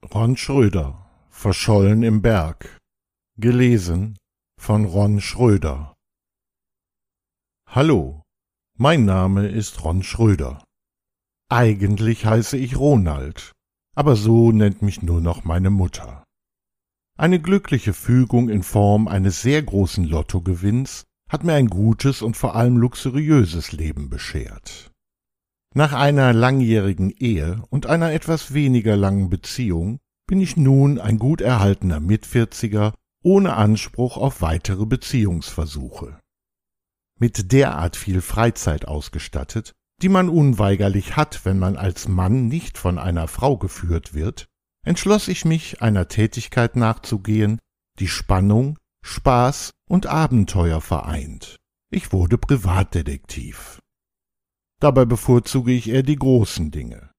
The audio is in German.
Ron Schröder, Verschollen im Berg. Gelesen von Ron Schröder. Hallo, mein Name ist Ron Schröder. Eigentlich heiße ich Ronald, aber so nennt mich nur noch meine Mutter. Eine glückliche Fügung in Form eines sehr großen Lottogewinns hat mir ein gutes und vor allem luxuriöses Leben beschert. Nach einer langjährigen Ehe und einer etwas weniger langen Beziehung bin ich nun ein gut erhaltener Mitvierziger ohne Anspruch auf weitere Beziehungsversuche. Mit derart viel Freizeit ausgestattet, die man unweigerlich hat, wenn man als Mann nicht von einer Frau geführt wird, entschloss ich mich, einer Tätigkeit nachzugehen, die Spannung, Spaß und Abenteuer vereint. Ich wurde Privatdetektiv. Dabei bevorzuge ich eher die großen Dinge.